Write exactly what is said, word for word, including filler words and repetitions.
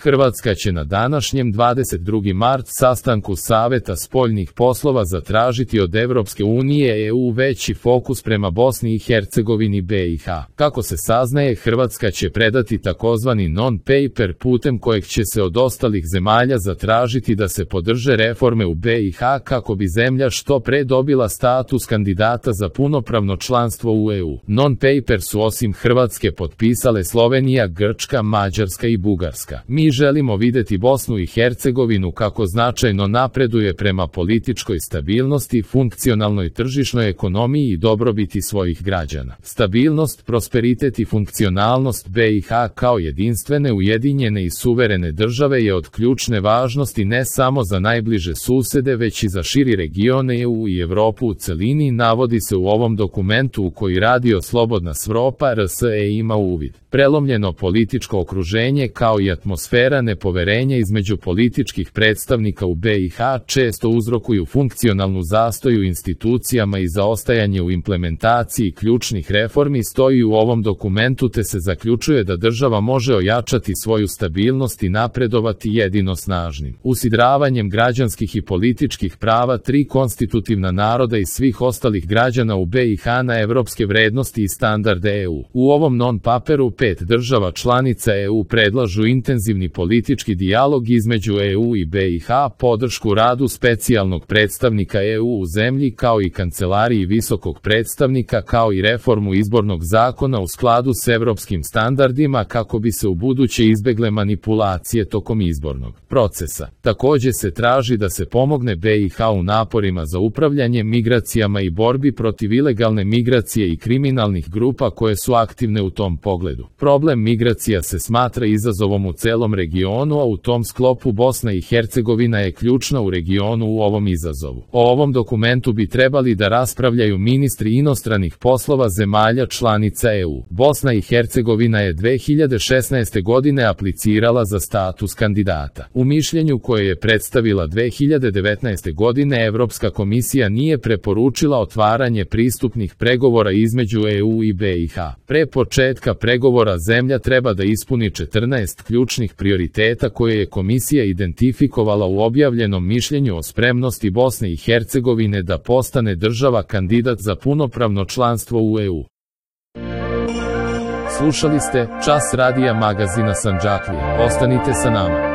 Hrvatska će na današnjem dvadeset drugi mart sastanku Saveta spoljnih poslova zatražiti od Evropske unije E U veći fokus prema Bosni i Hercegovini i B i H. Kako se saznaje, Hrvatska će predati takozvani non-paper putem kojeg će se od ostalih zemalja zatražiti da se podrže reforme u B i H kako bi zemlja što pre dobila status kandidata za punopravno članstvo u E U. Non-paper su osim Hrvatske potpisale Slovenija, Grčka, Mađarska i Bugarska. Mi želimo videti Bosnu i Hercegovinu kako značajno napreduje prema političkoj stabilnosti, funkcionalnoj tržišnoj ekonomiji i dobrobiti svojih građana. Stabilnost, prosperitet i funkcionalnost B i H kao jedinstvene, ujedinjene i suverene države je od ključne važnosti ne samo za najbliže susede, već i za širi region E U i Evropu u celini, navodi se u ovom dokumentu u koji Radio Slobodna Evropa R S E ima uvid. Prelomljeno političko okruženje kao i atmosfera nepoverenja između političkih predstavnika u B i H često uzrokuju funkcionalnu zastoj u institucijama i zaostajanje u implementaciji ključnih reformi, stoji u ovom dokumentu, te se zaključuje da država može ojačati svoju stabilnost i napredovati jedino snažnim usidravanjem građanskih i političkih prava tri konstitutivna naroda i svih ostalih građana u B i H na evropske vrednosti i standarde E U. U ovom non-paperu pet država članica E U predlažu intenzivni politički dijalog između E U i B i H, podršku radu specijalnog predstavnika E U u zemlji kao i kancelariji visokog predstavnika, kao i reformu izbornog zakona u skladu s evropskim standardima kako bi se ubuduće izbegle manipulacije tokom izbornog procesa. Takođe se traži da se pomogne B i H u naporima za upravljanje migracijama i borbi protiv ilegalne migracije i kriminalnih grupa koje su aktivne u tom pogledu. Problem migracija se smatra izazovom u celom regionu, a u tom sklopu Bosna i Hercegovina je ključna u regionu u ovom izazovu. O ovom dokumentu bi trebali da raspravljaju ministri inostranih poslova zemalja članica E U. Bosna i Hercegovina je dve hiljade šesnaeste. godine aplicirala za status kandidata. U mišljenju koje je predstavila dve hiljade devetnaeste. godine Evropska komisija nije preporučila otvaranje pristupnih pregovora između E U i B i H. Pre početka pregovora zemlja treba da ispuni četrnaest ključnih prioriteta koje je komisija identifikovala u objavljenom mišljenju o spremnosti Bosne i Hercegovine da postane država kandidat za punopravno članstvo u E U. Slušali ste Čas radija magazina Sandžaklija. Ostanite sa nama.